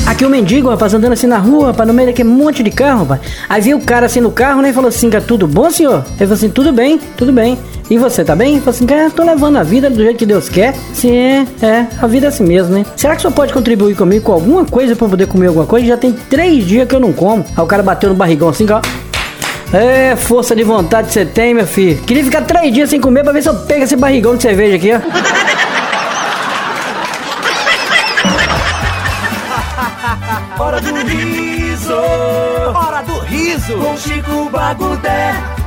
Aqui o mendigo, rapaz, andando assim na rua, rapaz, no meio daquele monte de carro, rapaz. Aí viu o cara assim no carro, né, e falou assim, tudo bom, senhor? Ele falou assim, tudo bem, tudo bem. E você, tá bem? Ele falou assim, tô levando a vida do jeito que Deus quer. Sim, a vida é assim mesmo, né? Será que o senhor pode contribuir comigo com alguma coisa pra eu poder comer alguma coisa? Já tem 3 dias que eu não como. Aí o cara bateu no barrigão assim, ó. Força de vontade que você tem, meu filho. Queria ficar 3 dias sem comer pra ver se eu pego esse barrigão de cerveja aqui, ó. Hora do riso! Hora do riso! Com Chico Bagudé!